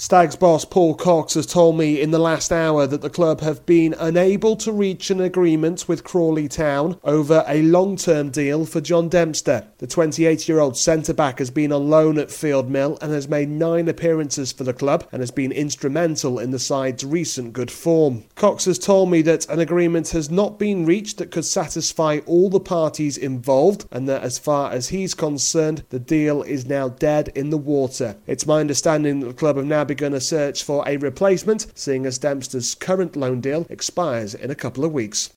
Stags boss Paul Cox has told me in the last hour that the club have been unable to reach an agreement with Crawley Town over a long-term deal for John Dempster. The 28-year-old centre-back has been on loan at Field Mill and has made 9 appearances for the club and has been instrumental in the side's recent good form. Cox has told me that an agreement has not been reached that could satisfy all the parties involved, and that as far as he's concerned, the deal is now dead in the water. It's my understanding that the club have now begun a search for a replacement, seeing as Dempster's current loan deal expires in a couple of weeks.